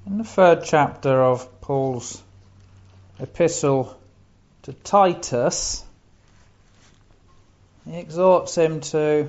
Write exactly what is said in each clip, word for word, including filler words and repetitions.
In the third chapter of Paul's epistle to Titus, he exhorts him to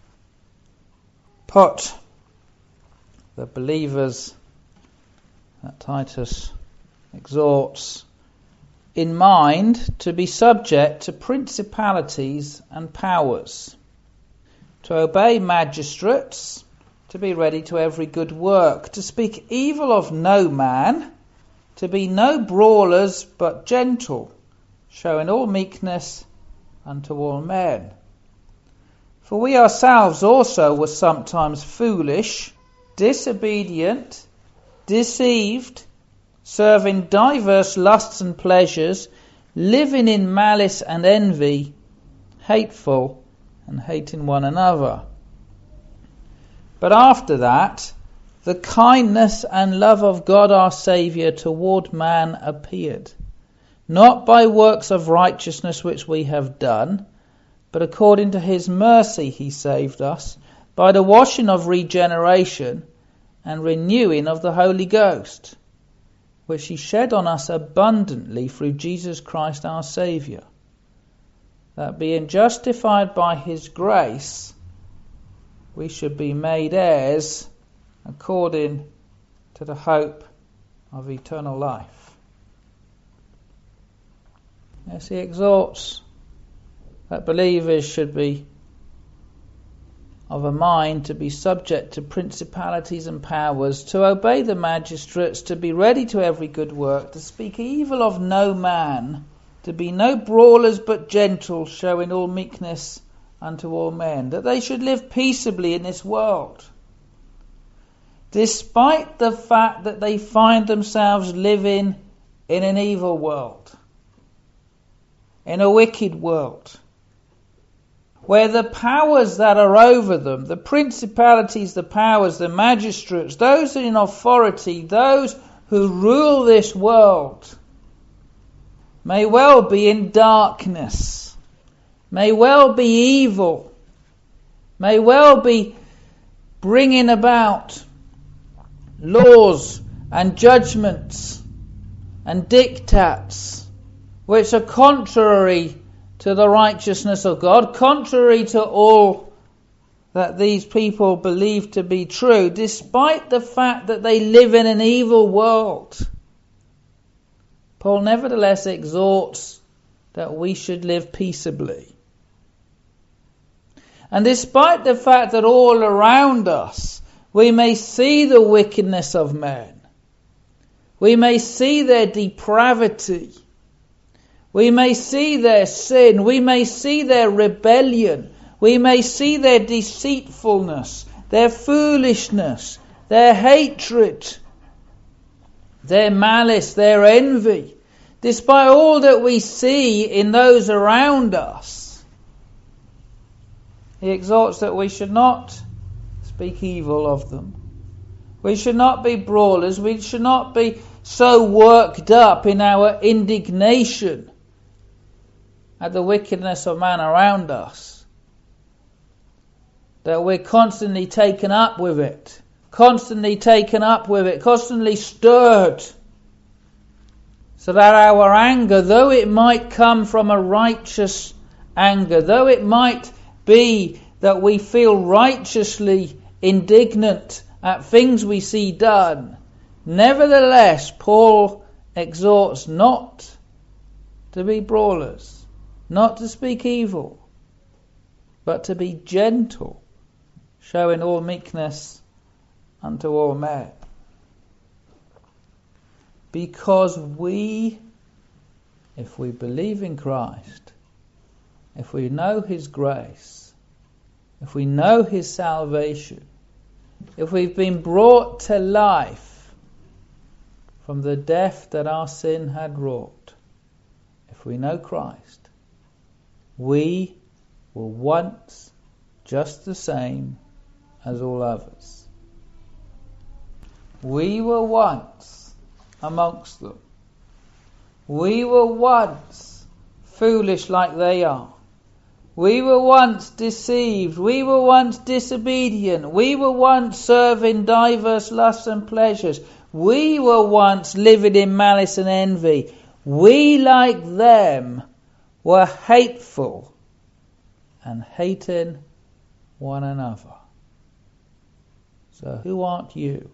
put the believers that Titus exhorts in mind to be subject to principalities and powers, to obey magistrates, to be ready to every good work, to speak evil of no man, to be no brawlers but gentle, showing all meekness unto all men. For we ourselves also were sometimes foolish, disobedient, deceived, serving diverse lusts and pleasures, living in malice and envy, hateful and hating one another. But after that, the kindness and love of God our Saviour toward man appeared, not by works of righteousness which we have done, but according to his mercy he saved us, by the washing of regeneration and renewing of the Holy Ghost, which he shed on us abundantly through Jesus Christ our Saviour, that being justified by his grace, we should be made heirs according to the hope of eternal life. Yes, he exhorts that believers should be of a mind to be subject to principalities and powers, to obey the magistrates, to be ready to every good work, to speak evil of no man, to be no brawlers but gentle, showing all meekness unto all men, that they should live peaceably in this world, despite the fact that they find themselves living in an evil world, in a wicked world, where the powers that are over them, the principalities, the powers, the magistrates, those in authority, those who rule this world, may well be in darkness, may well be evil, may well be bringing about laws and judgments and diktats which are contrary to the righteousness of God, contrary to all that these people believe to be true, despite the fact that they live in an evil world. Paul nevertheless exhorts that we should live peaceably. And despite the fact that all around us we may see the wickedness of men, we may see their depravity, we may see their sin, we may see their rebellion, we may see their deceitfulness, their foolishness, their hatred, their malice, their envy. Despite all that we see in those around us, he exhorts that we should not speak evil of them. We should not be brawlers. We should not be so worked up in our indignation at the wickedness of man around us that we're constantly taken up with it, constantly taken up with it, constantly stirred, so that our anger, though it might come from a righteous anger, though it might be that we feel righteously indignant at things we see done, nevertheless Paul exhorts not to be brawlers, not to speak evil, but to be gentle, showing all meekness unto all men. Because we, if we believe in Christ, if we know his grace, if we know his salvation, if we've been brought to life from the death that our sin had wrought, if we know Christ, we were once just the same as all others. We were once amongst them. We were once foolish like they are. We were once deceived. We were once disobedient. We were once serving diverse lusts and pleasures. We were once living in malice and envy. We, like them, were hateful and hating one another. So who art you?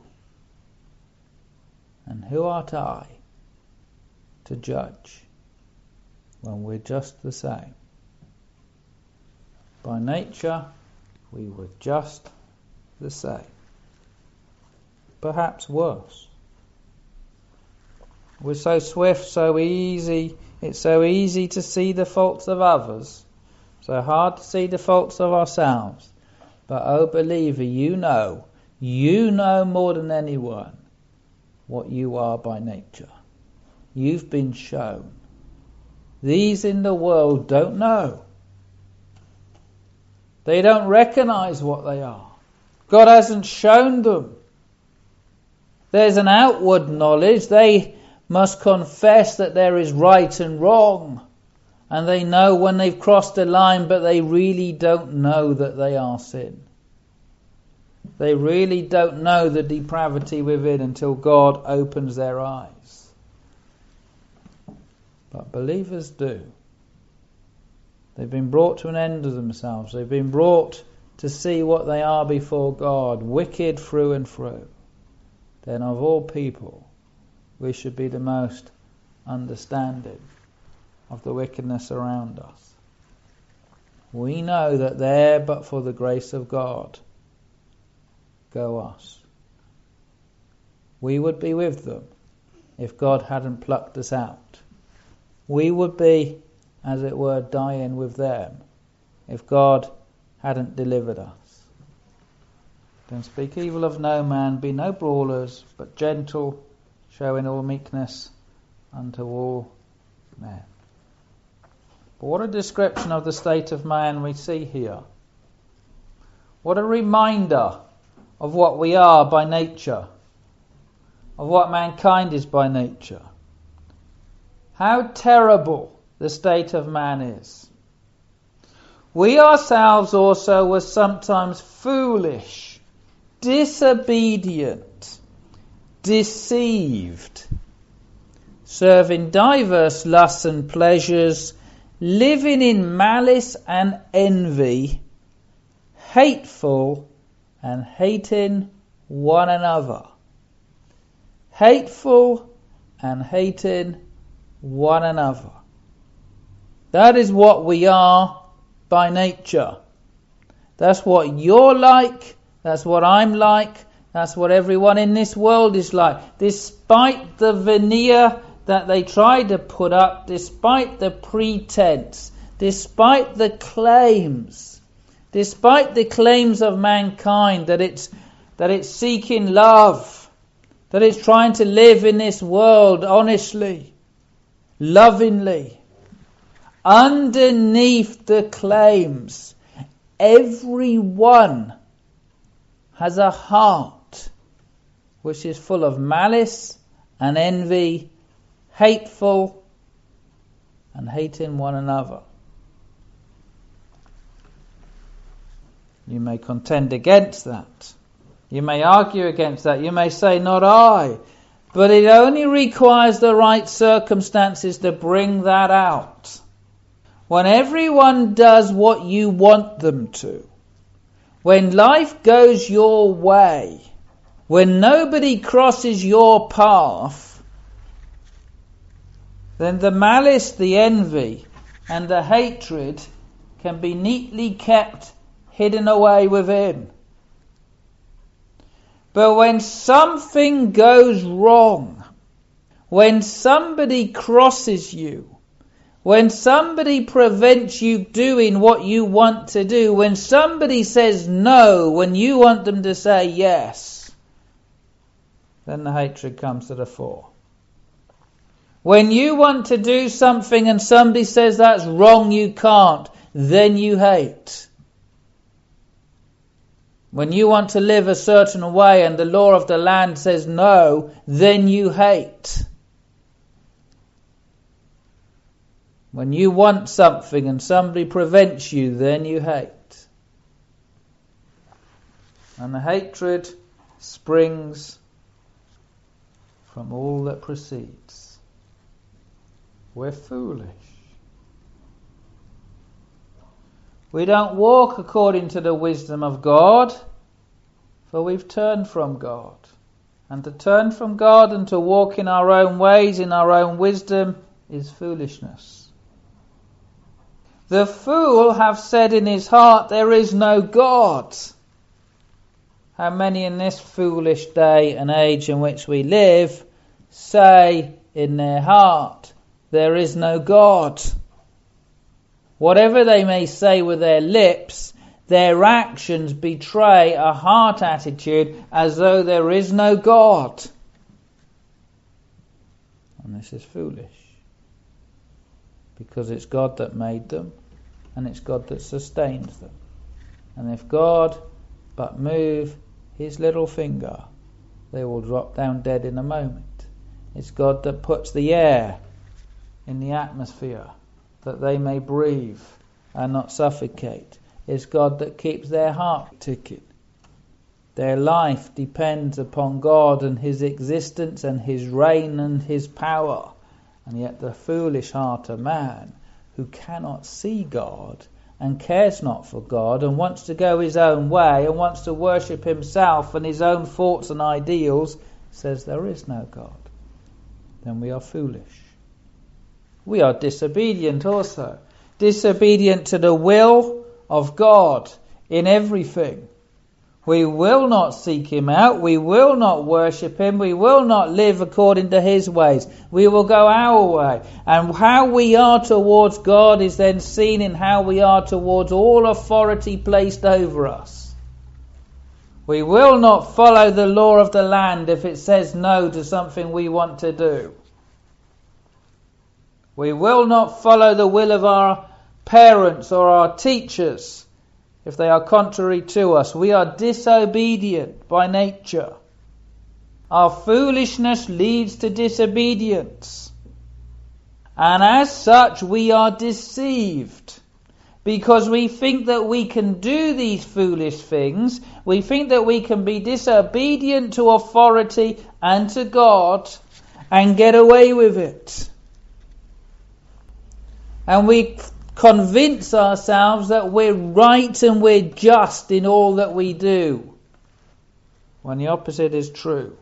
And who art I to judge when we're just the same? By nature, we were just the same. Perhaps worse. We're so swift, so easy, it's so easy to see the faults of others, so hard to see the faults of ourselves. But, oh believer, you know, you know more than anyone what you are by nature. You've been shown. These in the world don't know. They don't recognize what they are. God hasn't shown them. There's an outward knowledge. They must confess that there is right and wrong. And they know when they've crossed the line, but they really don't know that they are sin. They really don't know the depravity within until God opens their eyes. But believers do. They've been brought to an end of themselves. They've been brought to see what they are before God, wicked through and through. Then of all people, we should be the most understanding of the wickedness around us. We know that there, but for the grace of God, go us. We would be with them if God hadn't plucked us out. We would be, as it were, dying with them if God hadn't delivered us. Don't speak evil of no man, be no brawlers, but gentle, showing all meekness unto all men. But what a description of the state of man we see here. What a reminder of what we are by nature, of what mankind is by nature. How terrible the state of man is. We ourselves also were sometimes foolish, disobedient, deceived, serving diverse lusts and pleasures, living in malice and envy, hateful and hating one another. Hateful and hating one another. That is what we are by nature. That's what you're like. That's what I'm like. That's what everyone in this world is like. Despite the veneer that they try to put up, despite the pretense, despite the claims, despite the claims of mankind that it's that it's seeking love, that it's trying to live in this world honestly, lovingly, underneath the claims, everyone has a heart which is full of malice and envy, hateful and hating one another. You may contend against that. You may argue against that. You may say, not I. But it only requires the right circumstances to bring that out. When everyone does what you want them to, when life goes your way, when nobody crosses your path, then the malice, the envy, and the hatred can be neatly kept hidden away within. But when something goes wrong, when somebody crosses you, when somebody prevents you doing what you want to do, when somebody says no when you want them to say yes, then the hatred comes to the fore. When you want to do something and somebody says that's wrong, you can't, then you hate. When you want to live a certain way and the law of the land says no, then you hate. When you want something and somebody prevents you, then you hate. And the hatred springs from all that precedes. We're foolish. We don't walk according to the wisdom of God, for we've turned from God. And to turn from God and to walk in our own ways, in our own wisdom, is foolishness. The fool hath said in his heart, there is no God. How many in this foolish day and age in which we live say in their heart, there is no God? Whatever they may say with their lips, their actions betray a heart attitude as though there is no God. And this is foolish, because it's God that made them, and it's God that sustains them. And if God but move his little finger, they will drop down dead in a moment. It's God that puts the air in the atmosphere that they may breathe and not suffocate. It's God that keeps their heart ticking. Their life depends upon God and his existence and his reign and his power. And yet the foolish heart of man, who cannot see God and cares not for God and wants to go his own way and wants to worship himself and his own thoughts and ideals, says there is no God. Then we are foolish. We are disobedient also. Disobedient to the will of God in everything. We will not seek him out. We will not worship him. We will not live according to his ways. We will go our way. And how we are towards God is then seen in how we are towards all authority placed over us. We will not follow the law of the land if it says no to something we want to do. We will not follow the will of our parents or our teachers if they are contrary to us. We are disobedient by nature. Our foolishness leads to disobedience. And as such, we are deceived. Because we think that we can do these foolish things. We think that we can be disobedient to authority and to God and get away with it. And we convince ourselves that we're right and we're just in all that we do, when the opposite is true.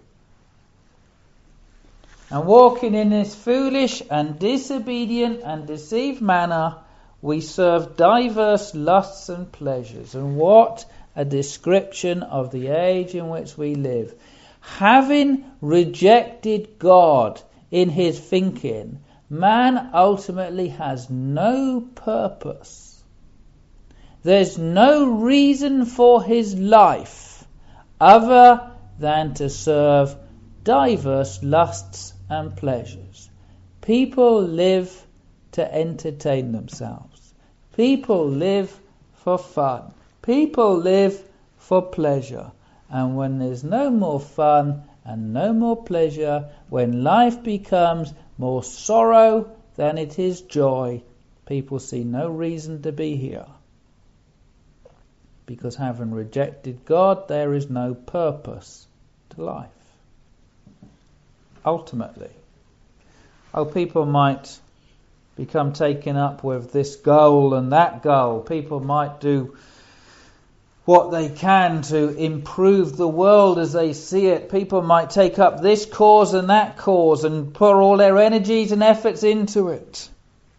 And walking in this foolish and disobedient and deceived manner, we serve diverse lusts and pleasures. And what a description of the age in which we live. Having rejected God in his thinking, man ultimately has no purpose. There's no reason for his life other than to serve diverse lusts and pleasures. People live to entertain themselves. People live for fun. People live for pleasure. And when there's no more fun and no more pleasure, when life becomes more sorrow than it is joy, people see no reason to be here. Because having rejected God, there is no purpose to life. Ultimately. Oh, people might become taken up with this goal and that goal. People might do what they can to improve the world as they see it. People might take up this cause and that cause and pour all their energies and efforts into it.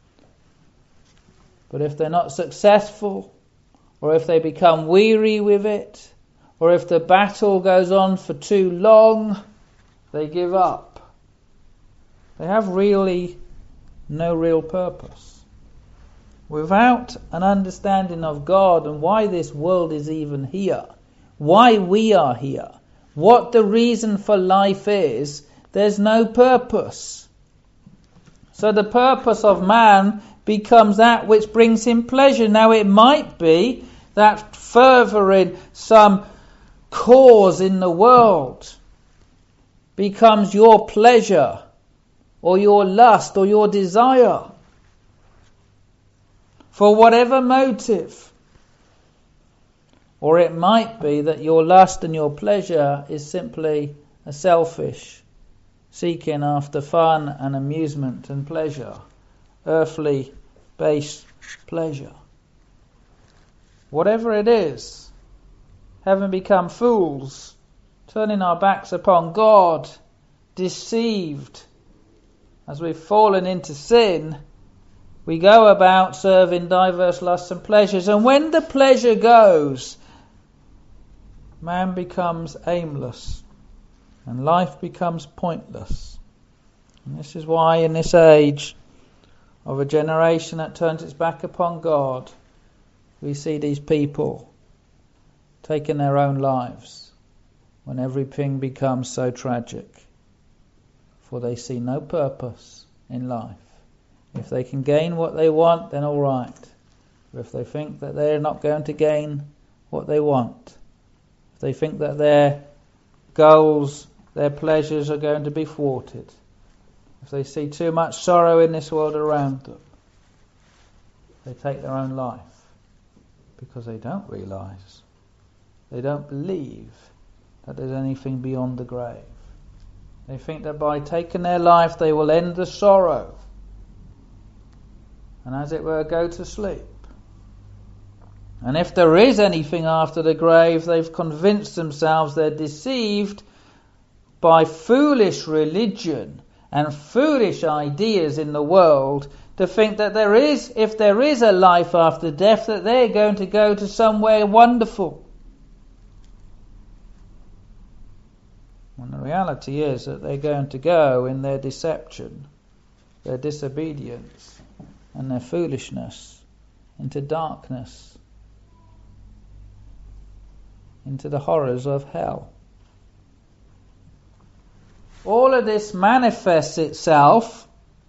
But if they're not successful, or if they become weary with it, or if the battle goes on for too long, they give up. They have really no real purpose. Without an understanding of God and why this world is even here, why we are here, what the reason for life is, there's no purpose. So the purpose of man becomes that which brings him pleasure. Now it might be that furthering some cause in the world becomes your pleasure or your lust or your desire. For whatever motive. Or it might be that your lust and your pleasure is simply a selfish seeking after fun and amusement and pleasure, earthly base pleasure. Whatever it is, having become fools, turning our backs upon God, deceived, as we've fallen into sin, we go about serving diverse lusts and pleasures. And when the pleasure goes, man becomes aimless and life becomes pointless. And this is why in this age of a generation that turns its back upon God, we see these people taking their own lives when everything becomes so tragic. For they see no purpose in life. If they can gain what they want, then all right. But if they think that they're not going to gain what they want, if they think that their goals, their pleasures are going to be thwarted, if they see too much sorrow in this world around them, they take their own life because they don't realise, they don't believe that there's anything beyond the grave. They think that by taking their life they will end the sorrow and, as it were, go to sleep. And if there is anything after the grave, they've convinced themselves they're deceived by foolish religion and foolish ideas in the world to think that there is, if there is a life after death, that they're going to go to somewhere wonderful. And the reality is that they're going to go in their deception, their disobedience, and their foolishness into darkness, into the horrors of hell. All of this manifests itself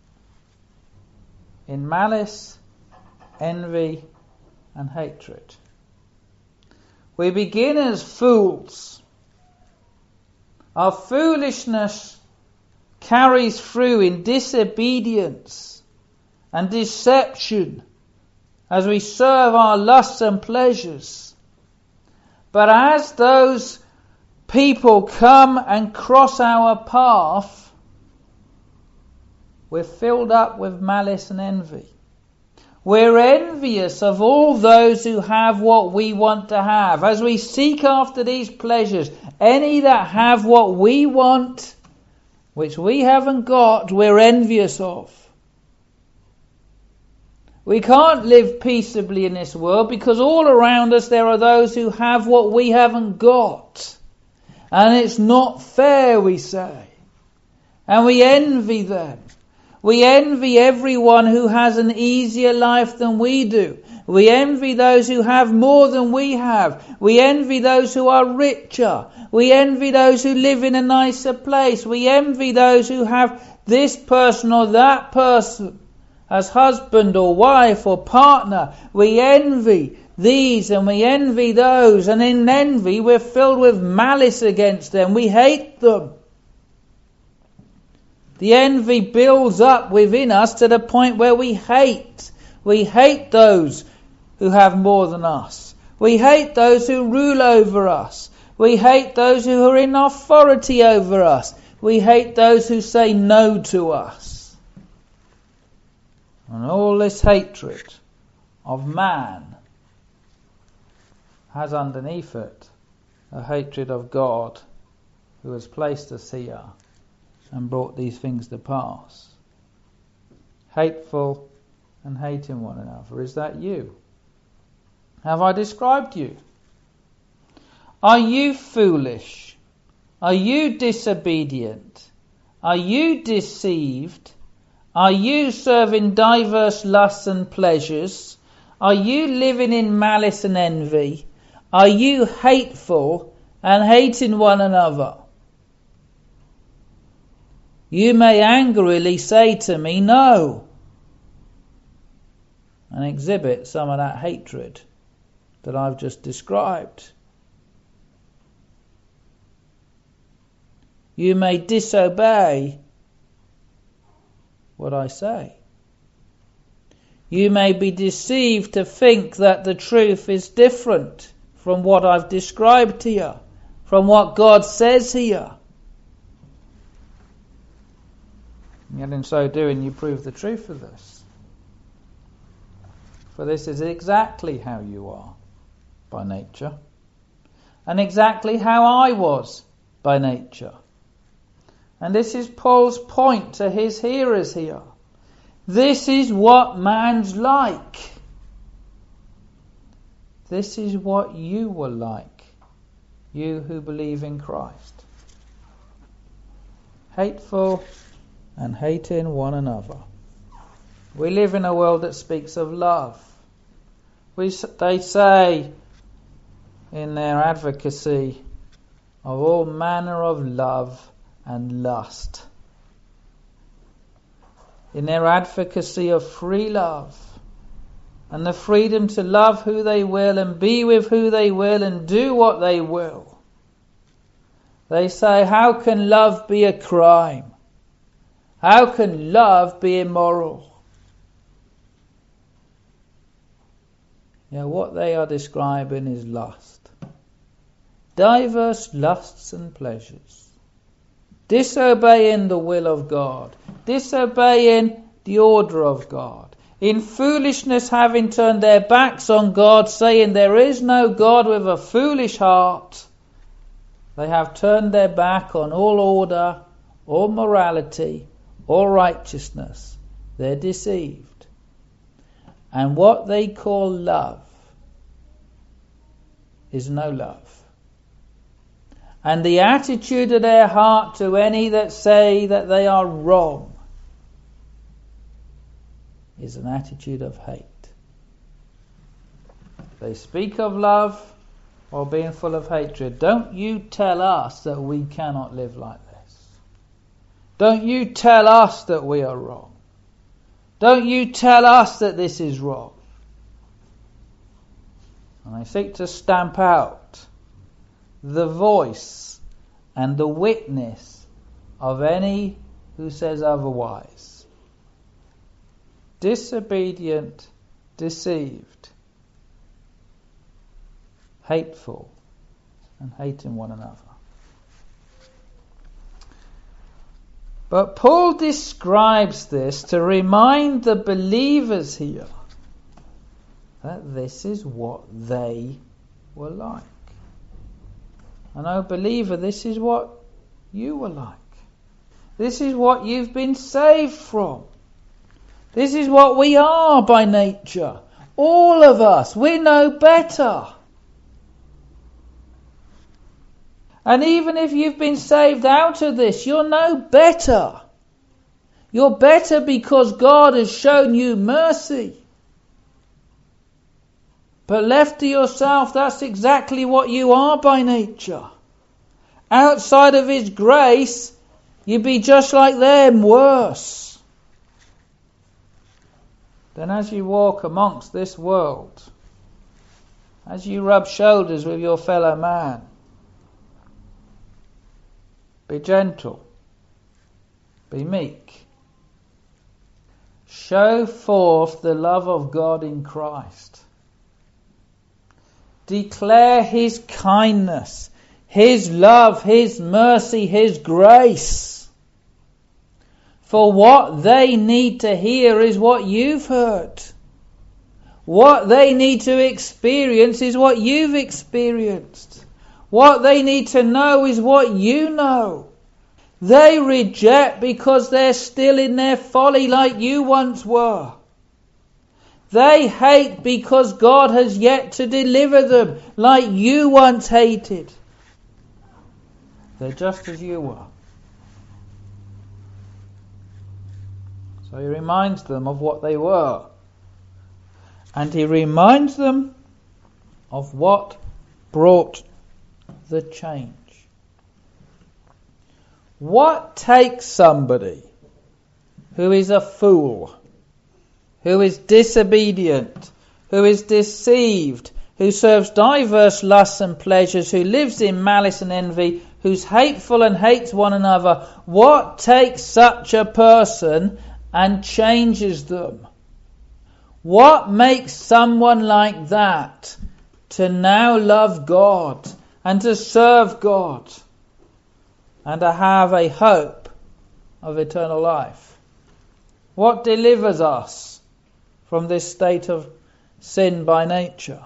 in malice, envy, and hatred. We begin as fools. Our foolishness carries through in disobedience and deception as we serve our lusts and pleasures. But as those people come and cross our path, we're filled up with malice and envy. We're envious of all those who have what we want to have. As we seek after these pleasures, any that have what we want, which we haven't got, we're envious of. We can't live peaceably in this world because all around us there are those who have what we haven't got. And it's not fair, we say. And we envy them. We envy everyone who has an easier life than we do. We envy those who have more than we have. We envy those who are richer. We envy those who live in a nicer place. We envy those who have this person or that person as husband or wife or partner. We envy these and we envy those. And in envy we're filled with malice against them. We hate them. The envy builds up within us to the point where we hate. We hate those who have more than us. We hate those who rule over us. We hate those who are in authority over us. We hate those who say no to us. And all this hatred of man has underneath it a hatred of God who has placed us here and brought these things to pass. Hateful and hating one another. Is that you? Have I described you? Are you foolish? Are you disobedient? Are you deceived? Are you serving diverse lusts and pleasures? Are you living in malice and envy? Are you hateful and hating one another? You may angrily say to me, no, and exhibit some of that hatred that I've just described. You may disobey what I say. You may be deceived to think that the truth is different from what I've described here, from what God says here. And yet in so doing you prove the truth of this. For this is exactly how you are by nature, and exactly how I was by nature. And this is Paul's point to his hearers here. This is what man's like. This is what you were like, you who believe in Christ. Hateful and hating one another. We live in a world that speaks of love. We, they say in their advocacy of all manner of love and lust. In their advocacy of free love and the freedom to love who they will and be with who they will and do what they will. They say, how can love be a crime? How can love be immoral? Yeah, what they are describing is lust. Diverse lusts and pleasures. Disobeying the will of God. Disobeying the order of God. In foolishness having turned their backs on God, saying there is no God with a foolish heart. They have turned their back on all order, all morality, all righteousness. They're deceived. And what they call love is no love. And the attitude of their heart to any that say that they are wrong is an attitude of hate. They speak of love while being full of hatred. Don't you tell us that we cannot live like this. Don't you tell us that we are wrong. Don't you tell us that this is wrong. And they seek to stamp out the voice and the witness of any who says otherwise. Disobedient, deceived, hateful, and hating one another. But Paul describes this to remind the believers here that this is what they were like. And oh believer, this is what you were like. This is what you've been saved from. This is what we are by nature. All of us, we know better. And even if you've been saved out of this, you're no better. You're better because God has shown you mercy. But left to yourself, that's exactly what you are by nature. Outside of His grace, you'd be just like them, worse. Then as you walk amongst this world, as you rub shoulders with your fellow man, be gentle, be meek. Show forth the love of God in Christ. Declare His kindness, His love, His mercy, His grace. For what they need to hear is what you've heard. What they need to experience is what you've experienced. What they need to know is what you know. They reject because they're still in their folly like you once were. They hate because God has yet to deliver them like you once hated. They're just as you were. So he reminds them of what they were. And he reminds them of what brought the change. What takes somebody who is a fool, who is disobedient, who is deceived, who serves diverse lusts and pleasures, who lives in malice and envy, who's hateful and hates one another, what takes such a person and changes them? What makes someone like that to now love God and to serve God and to have a hope of eternal life? What delivers us from this state of sin by nature?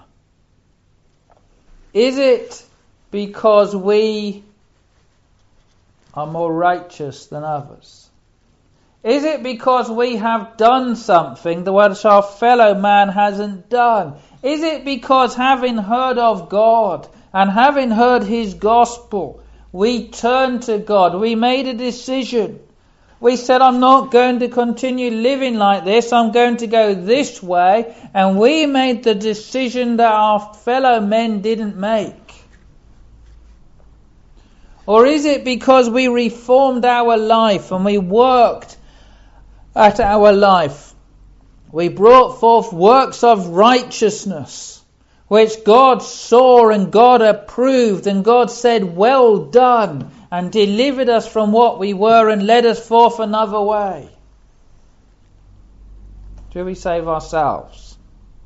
Is it because we are more righteous than others? Is it because we have done something which our fellow man hasn't done? Is it because having heard of God and having heard his gospel, we turned to God, we made a decision, we said, I'm not going to continue living like this, I'm going to go this way, and we made the decision that our fellow men didn't make? Or is it because we reformed our life and we worked at our life? We brought forth works of righteousness, which God saw and God approved, and God said, well done, and delivered us from what we were and led us forth another way. Do we save ourselves?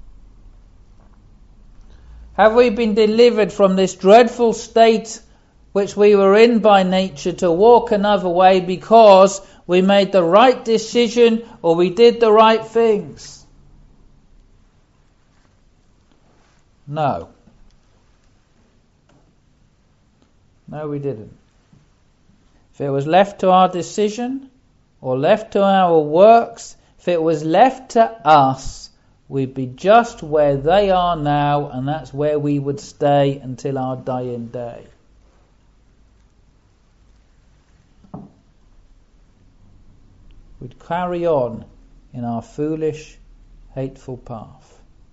Have we been delivered from this dreadful state which we were in by nature to walk another way because we made the right decision or we did the right things? No. No, we didn't. If it was left to our decision or left to our works, if it was left to us, we'd be just where they are now, and that's where we would stay until our dying day. We'd carry on in our foolish, hateful path.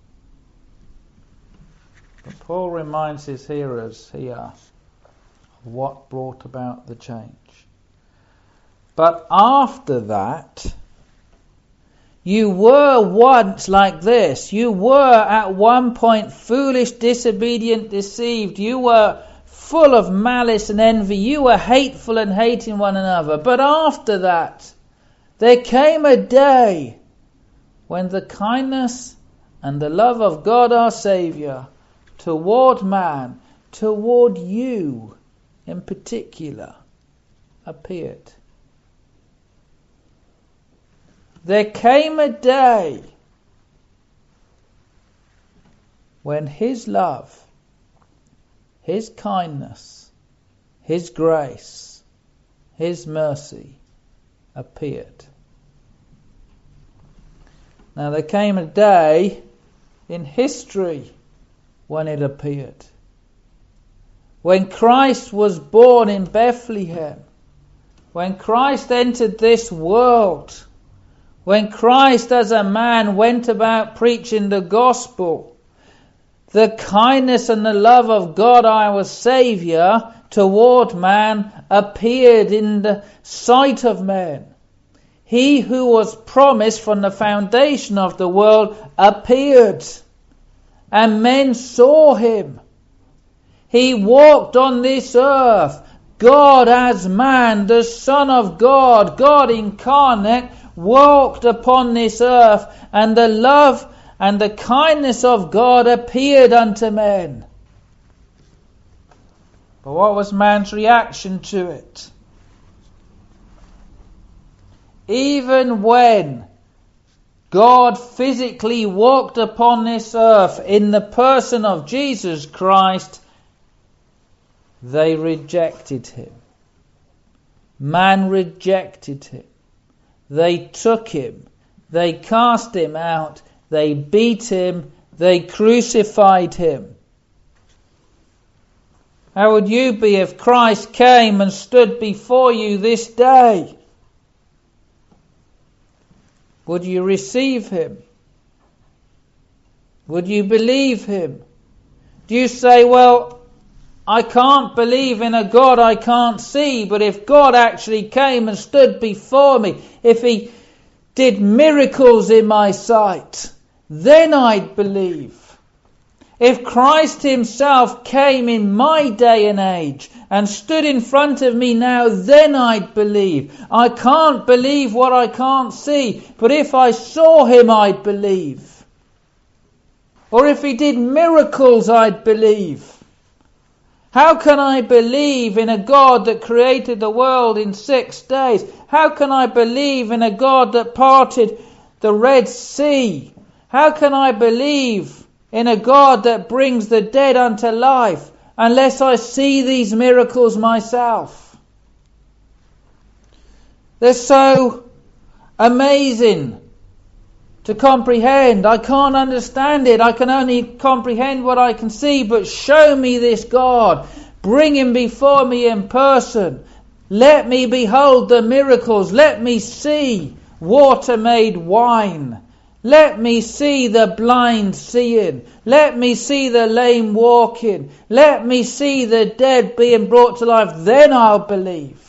But Paul reminds his hearers here of what brought about the change. But after that, you were once like this. You were at one point foolish, disobedient, deceived. You were full of malice and envy. You were hateful and hating one another. But after that, there came a day when the kindness and the love of God our Saviour toward man, toward you in particular, appeared. There came a day when his love, his kindness, his grace, his mercy appeared. Now there came a day in history when it appeared. When Christ was born in Bethlehem, when Christ entered this world, when Christ as a man went about preaching the gospel, the kindness and the love of God our Saviour toward man appeared in the sight of men. He who was promised from the foundation of the world appeared, and men saw him. He walked on this earth, God as man, the Son of God, God incarnate, walked upon this earth, and the love and the kindness of God appeared unto men. But what was man's reaction to it? Even when God physically walked upon this earth in the person of Jesus Christ, they rejected him. Man rejected him. They took him. They cast him out. They beat him. They crucified him. How would you be if Christ came and stood before you this day? Would you receive him? Would you believe him? Do you say, well, I can't believe in a God I can't see, but if God actually came and stood before me, if he did miracles in my sight, then I'd believe. If Christ himself came in my day and age and stood in front of me now, then I'd believe. I can't believe what I can't see, but if I saw him, I'd believe. Or if he did miracles, I'd believe. How can I believe in a God that created the world in six days? How can I believe in a God that parted the Red Sea? How can I believe in a God that brings the dead unto life unless I see these miracles myself? They're so amazing to comprehend. I can't understand it. I can only comprehend what I can see, but show me this God. Bring him before me in person. Let me behold the miracles. Let me see water made wine. Let me see the blind seeing. Let me see the lame walking. Let me see the dead being brought to life. Then I'll believe.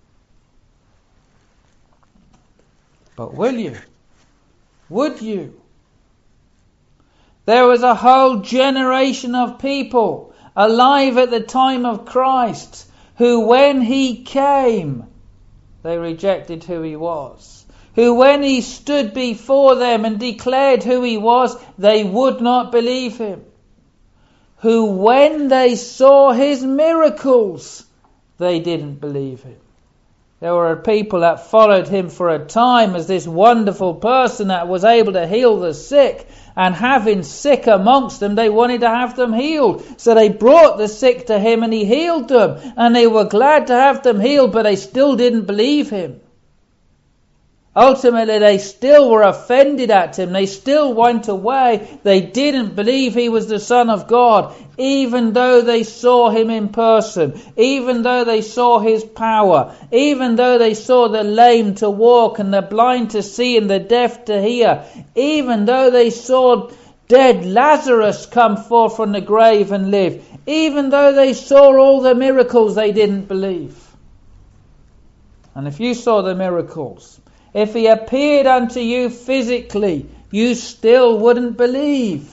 But will you? Would you? There was a whole generation of people alive at the time of Christ who, when he came, they rejected who he was. Who, when he stood before them and declared who he was, they would not believe him. Who, when they saw his miracles, they didn't believe him. There were people that followed him for a time as this wonderful person that was able to heal the sick, and having sick amongst them, they wanted to have them healed. So they brought the sick to him and he healed them, and they were glad to have them healed, but they still didn't believe him. Ultimately, they still were offended at him. They still went away. They didn't believe he was the Son of God, even though they saw him in person, even though they saw his power, even though they saw the lame to walk and the blind to see and the deaf to hear, even though they saw dead Lazarus come forth from the grave and live, even though they saw all the miracles, they didn't believe. And if you saw the miracles, if he appeared unto you physically, you still wouldn't believe.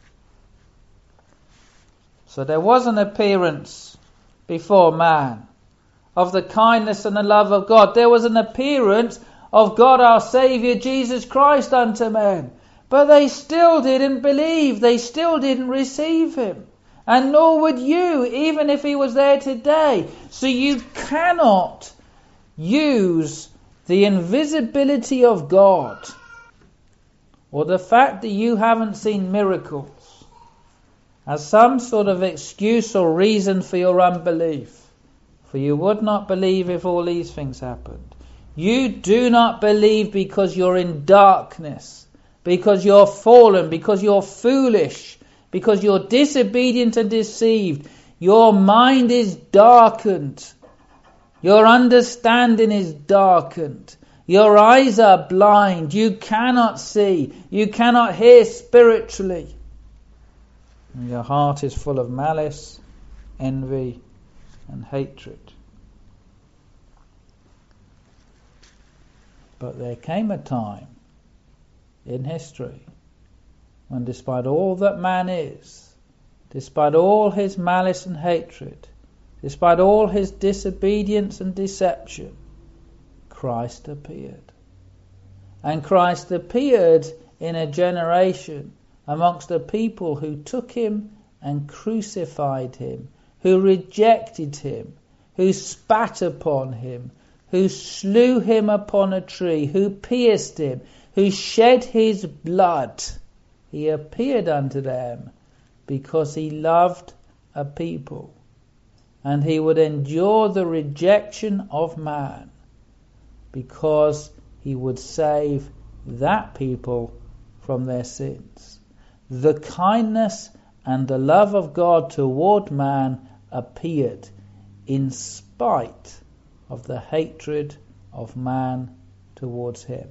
So there was an appearance before man of the kindness and the love of God. There was an appearance of God our Saviour Jesus Christ unto men. But they still didn't believe. They still didn't receive him. And nor would you, even if he was there today. So you cannot use the invisibility of God, or the fact that you haven't seen miracles, as some sort of excuse or reason for your unbelief. For you would not believe if all these things happened. You do not believe because you're in darkness, because you're fallen, because you're foolish, because you're disobedient and deceived. Your mind is darkened. Your understanding is darkened. Your eyes are blind. You cannot see. You cannot hear spiritually. And your heart is full of malice, envy, and hatred. But there came a time in history when, despite all that man is, despite all his malice and hatred, despite all his disobedience and deception, Christ appeared. And Christ appeared in a generation amongst a people who took him and crucified him, who rejected him, who spat upon him, who slew him upon a tree, who pierced him, who shed his blood. He appeared unto them because he loved a people. And he would endure the rejection of man because he would save that people from their sins. The kindness and the love of God toward man appeared in spite of the hatred of man towards him.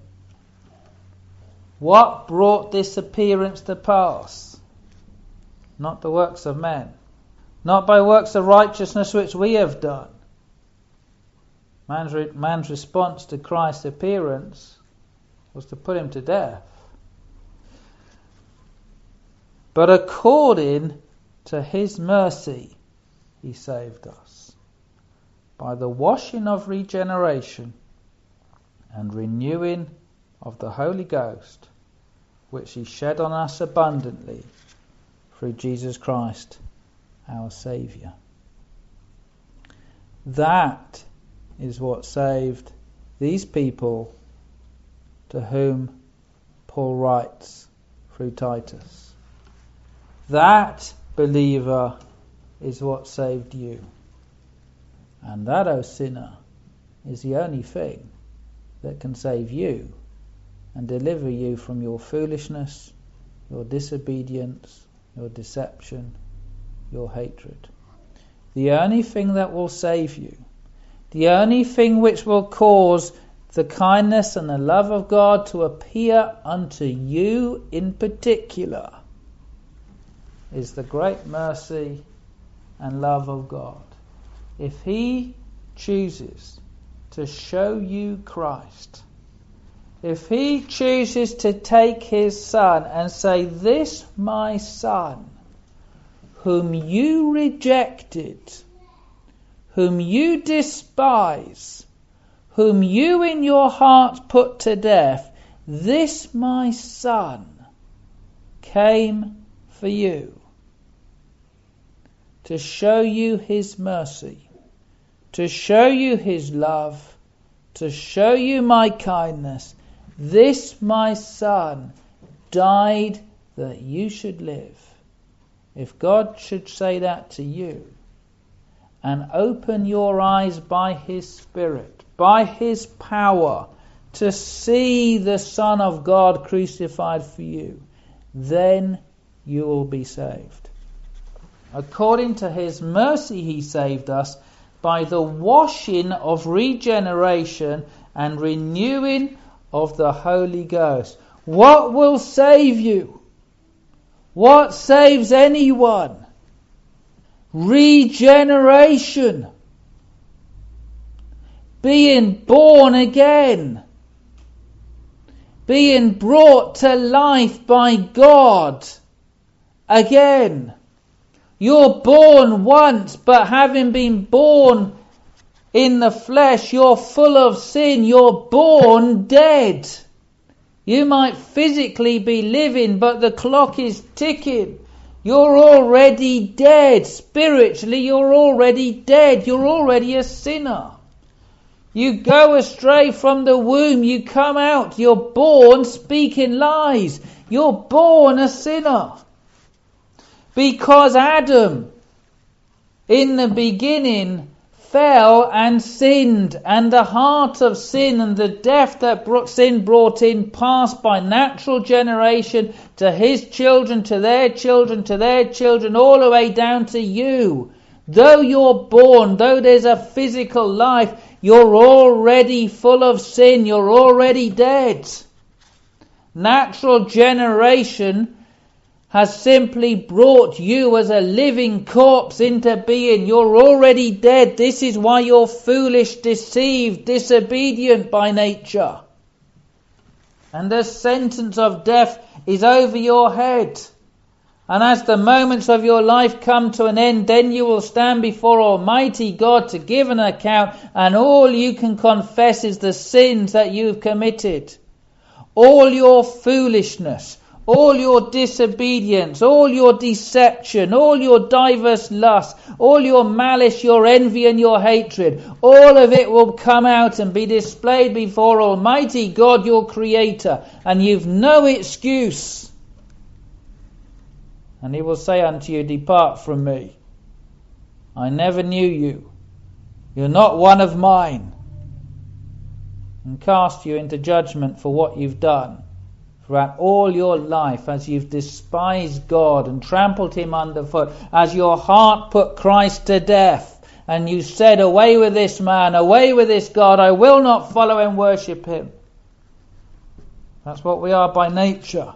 What brought this appearance to pass? Not the works of men. Not by works of righteousness which we have done. Man's, re- man's response to Christ's appearance was to put him to death. But according to his mercy, he saved us by the washing of regeneration and renewing of the Holy Ghost, which he shed on us abundantly through Jesus Christ, our Saviour. That is what saved these people to whom Paul writes through Titus. That, believer, is what saved you. And that, O sinner, is the only thing that can save you and deliver you from your foolishness, your disobedience, your deception, your hatred. The only thing that will save you, the only thing which will cause the kindness and the love of God to appear unto you in particular, is the great mercy and love of God. If He chooses to show you Christ, if He chooses to take His Son and say, "This my Son, whom you rejected, whom you despise, whom you in your heart put to death, this my Son came for you," to show you His mercy, to show you His love, to show you my kindness. This my Son died that you should live. If God should say that to you and open your eyes by His Spirit, by His power, to see the Son of God crucified for you, then you will be saved. According to His mercy He saved us by the washing of regeneration and renewing of the Holy Ghost. What will save you? What saves anyone? Regeneration. Being born again. Being brought to life by God again. You're born once, but having been born in the flesh, you're full of sin. You're born dead. You might physically be living, but the clock is ticking. You're already dead. Spiritually, you're already dead. You're already a sinner. You go astray from the womb. You come out. You're born speaking lies. You're born a sinner. Because Adam, in the beginning, fell and sinned, and the heart of sin and the death that sin brought in passed by natural generation to his children, to their children, to their children, all the way down to you. Though you're born, though there's a physical life, you're already full of sin. You're already dead. Natural generation has simply brought you as a living corpse into being. You're already dead. This is why you're foolish, deceived, disobedient by nature. And the sentence of death is over your head. And as the moments of your life come to an end, then you will stand before Almighty God to give an account, and all you can confess is the sins that you've committed. All your foolishness, all your disobedience, all your deception, all your diverse lusts, all your malice, your envy and your hatred, all of it will come out and be displayed before Almighty God, your Creator, and you've no excuse. And He will say unto you, "Depart from me. I never knew you. You're not one of mine." And cast you into judgment for what you've done throughout all your life, as you've despised God and trampled Him underfoot, as your heart put Christ to death, and you said, "Away with this man, away with this God, I will not follow and worship Him." That's what we are by nature.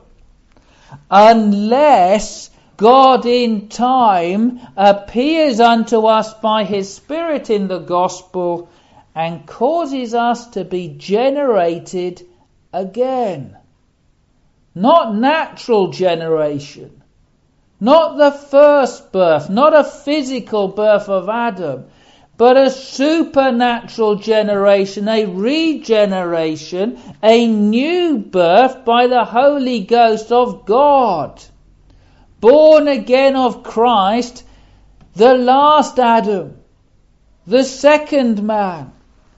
Unless God in time appears unto us by His Spirit in the gospel and causes us to be generated again. Not natural generation, not the first birth, not a physical birth of Adam, but a supernatural generation, a regeneration, a new birth by the Holy Ghost of God. Born again of Christ, the last Adam. the second man.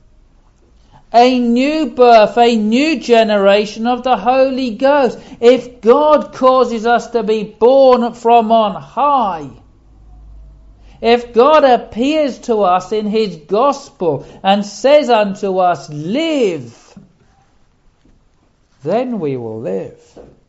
A new birth, a new generation of the Holy Ghost. If God causes us to be born from on high, if God appears to us in his gospel and says unto us, live, then we will live.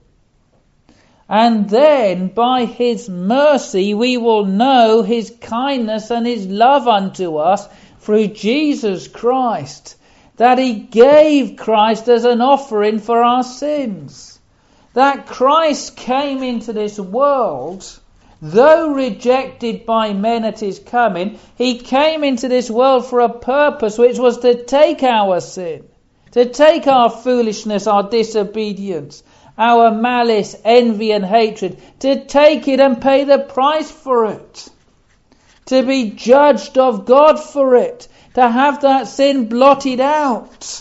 And then by his mercy we will know his kindness and his love unto us through Jesus Christ, that he gave Christ as an offering for our sins. That Christ came into this world, though rejected by men at his coming, he came into this world for a purpose, which was to take our sin, to take our foolishness, our disobedience, our malice, envy and hatred, to take it and pay the price for it, to be judged of God for it, to have that sin blotted out,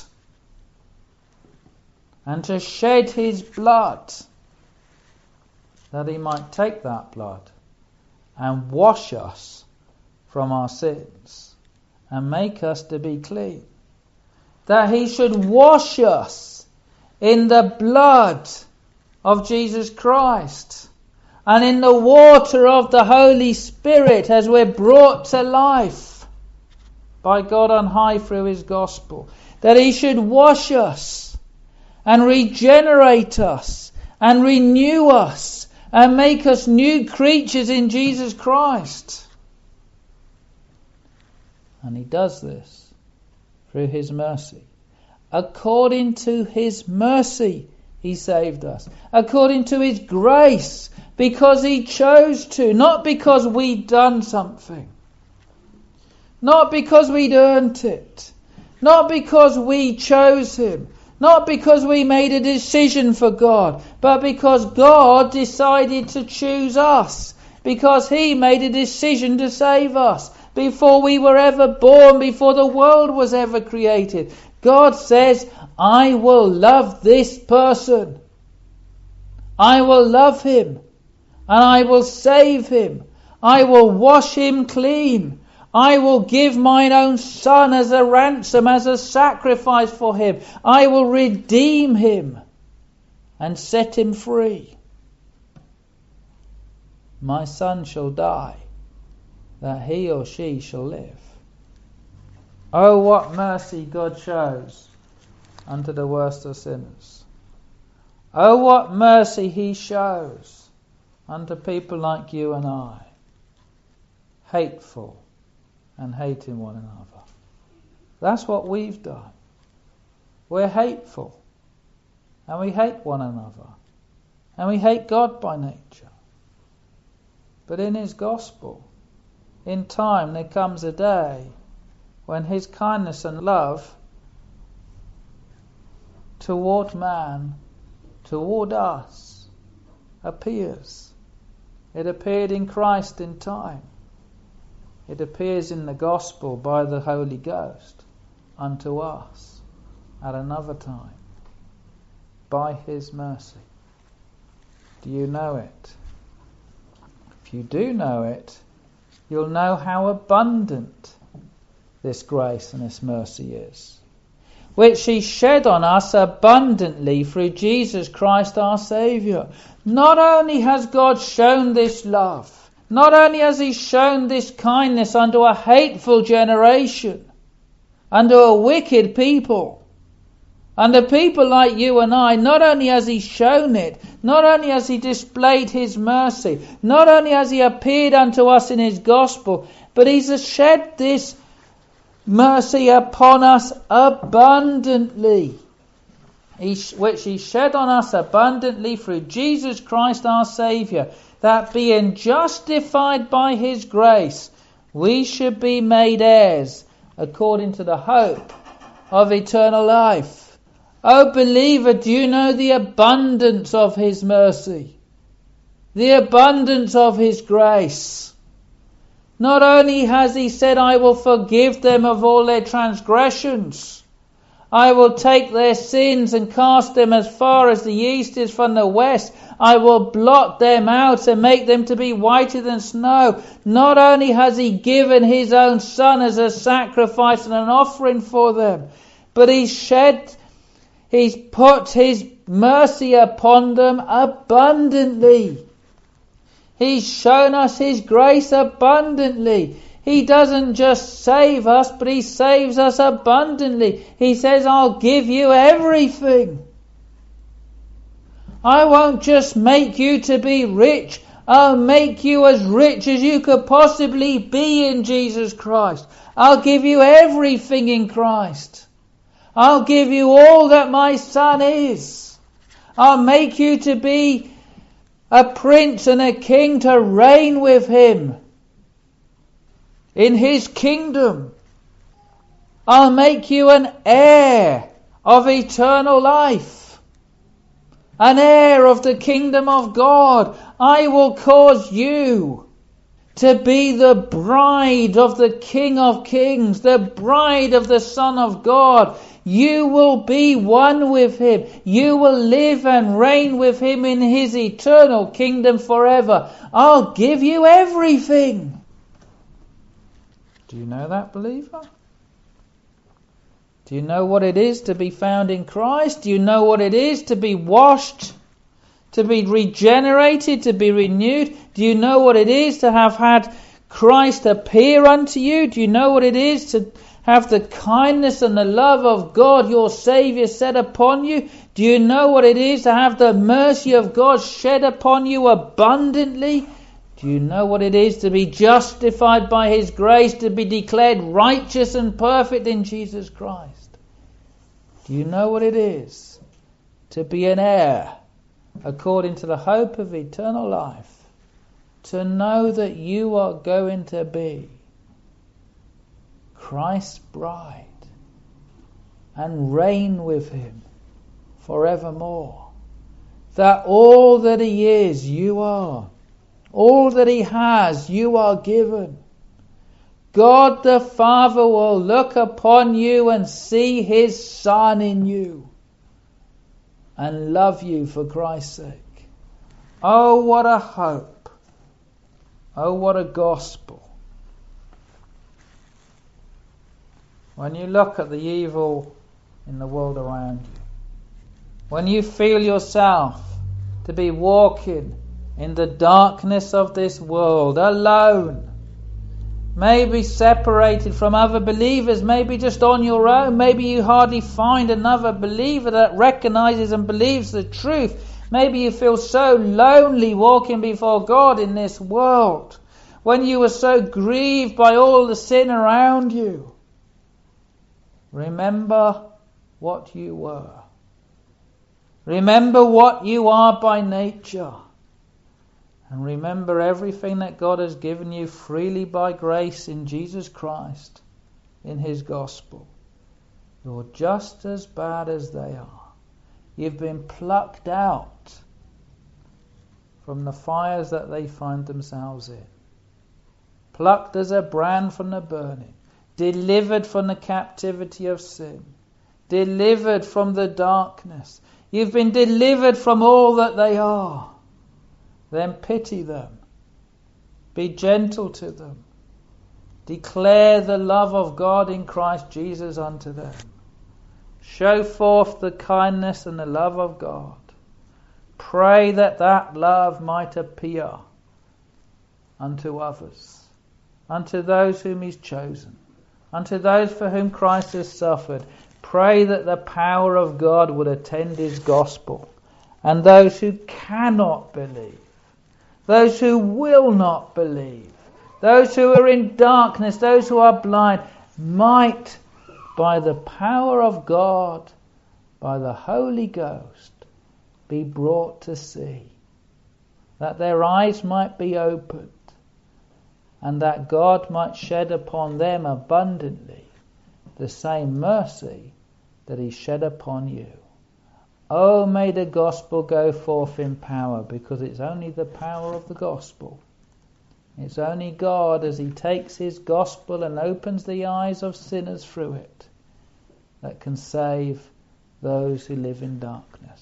and to shed his blood, that he might take that blood and wash us from our sins and make us to be clean. That he should wash us in the blood of Jesus Christ and in the water of the Holy Spirit as we're brought to life by God on high through his gospel. That he should wash us and regenerate us and renew us and make us new creatures in Jesus Christ. And he does this through his mercy. According to his mercy, he saved us. According to his grace, because he chose to. Not because we'd done something. Not because we'd earned it. Not because we chose him. Not because we made a decision for God. But because God decided to choose us. Because he made a decision to save us. Before we were ever born, before the world was ever created. God says, I will love this person. I will love him. And I will save him. I will wash him clean. I will give mine own son as a ransom, as a sacrifice for him. I will redeem him and set him free. My son shall die, that he or she shall live. Oh, what mercy God shows unto the worst of sinners. Oh, what mercy he shows unto people like you and I, hateful and hating one another. That's what we've done. We're hateful and we hate one another and we hate God by nature. But in his gospel, in time there comes a day when his kindness and love toward man, toward us, appears. It appeared in Christ in time. It appears in the gospel by the Holy Ghost unto us at another time, by his mercy. Do you know it? If you do know it, you'll know how abundant this grace and this mercy is, which he shed on us abundantly through Jesus Christ our Saviour. Not only has God shown this love, not only has he shown this kindness unto a hateful generation, unto a wicked people, unto people like you and I, not only has he shown it, not only has he displayed his mercy, not only has he appeared unto us in his gospel, but he's shed this mercy upon us abundantly, he, which he shed on us abundantly through Jesus Christ our Saviour, that being justified by his grace, we should be made heirs according to the hope of eternal life. O believer, do you know the abundance of his mercy? The abundance of his grace? Not only has he said, I will forgive them of all their transgressions, I will take their sins and cast them as far as the east is from the west. I will blot them out and make them to be whiter than snow. Not only has he given his own Son as a sacrifice and an offering for them, but he's shed, he's put his mercy upon them abundantly. He's shown us his grace abundantly. He doesn't just save us, but he saves us abundantly. He says, I'll give you everything. I won't just make you to be rich. I'll make you as rich as you could possibly be in Jesus Christ. I'll give you everything in Christ. I'll give you all that my Son is. I'll make you to be a prince and a king to reign with him in his kingdom. I'll make you an heir of eternal life, an heir of the kingdom of God. I will cause you to be the bride of the King of Kings, the bride of the Son of God. You will be one with him. You will live and reign with him in his eternal kingdom forever. I'll give you everything. Do you know that, believer? Do you know what it is to be found in Christ? Do you know what it is to be washed, to be regenerated, to be renewed? Do you know what it is to have had Christ appear unto you? Do you know what it is to have the kindness and the love of God, your Saviour, set upon you? Do you know what it is to have the mercy of God shed upon you abundantly? Do you know what it is to be justified by his grace, to be declared righteous and perfect in Jesus Christ? Do you know what it is to be an heir according to the hope of eternal life? To know that you are going to be Christ's bride and reign with him forevermore. That all that he is, you are. All that he has, you are given. God the Father will look upon you and see his Son in you and love you for Christ's sake. Oh, what a hope. Oh, what a gospel. When you look at the evil in the world around you, when you feel yourself to be walking in the darkness of this world, alone, maybe separated from other believers, maybe just on your own, maybe you hardly find another believer that recognizes and believes the truth. Maybe you feel so lonely walking before God in this world, when you were so grieved by all the sin around you. Remember what you were. Remember what you are by nature. And remember everything that God has given you freely by grace in Jesus Christ, in his gospel. You're just as bad as they are. You've been plucked out from the fires that they find themselves in. Plucked as a brand from the burning. Delivered from the captivity of sin. Delivered from the darkness. You've been delivered from all that they are. Then pity them. Be gentle to them. Declare the love of God in Christ Jesus unto them. Show forth the kindness and the love of God. Pray that that love might appear unto others, unto those whom he's chosen, unto those for whom Christ has suffered. Pray that the power of God would attend his gospel, and those who cannot believe, those who will not believe, those who are in darkness, those who are blind, might, by the power of God, by the Holy Ghost, be brought to see. That their eyes might be opened, and that God might shed upon them abundantly the same mercy that he shed upon you. Oh, may the gospel go forth in power, because it's only the power of the gospel. It's only God, as he takes his gospel and opens the eyes of sinners through it, that can save those who live in darkness.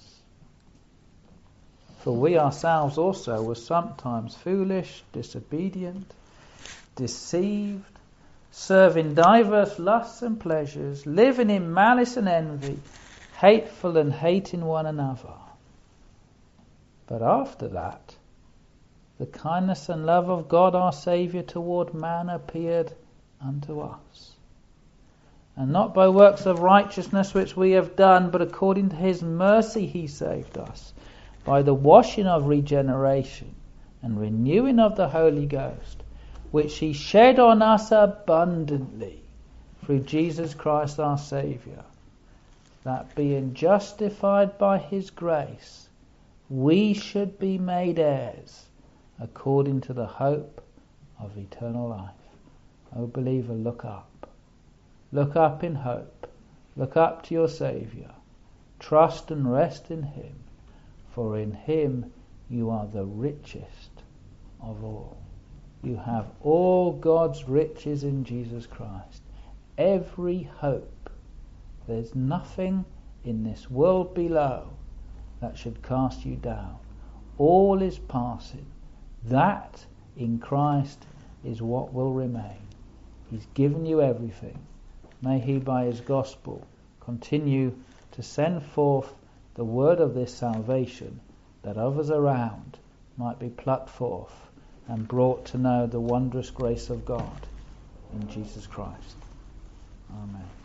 For we ourselves also were sometimes foolish, disobedient, deceived, serving diverse lusts and pleasures, living in malice and envy, hateful and hating one another. But after that, the kindness and love of God our Saviour toward man appeared unto us. And not by works of righteousness which we have done, but according to his mercy he saved us, by the washing of regeneration and renewing of the Holy Ghost, which he shed on us abundantly through Jesus Christ our Saviour, that being justified by his grace, we should be made heirs according to the hope of eternal life. O believer, look up. Look up in hope. Look up to your Saviour. Trust and rest in him, for in him you are the richest of all. You have all God's riches in Jesus Christ. Every hope. There's nothing in this world below that should cast you down. All is passing. That in Christ is what will remain. He's given you everything. May he by his gospel continue to send forth the word of this salvation, that others around might be plucked forth and brought to know the wondrous grace of God in Jesus Christ. Amen.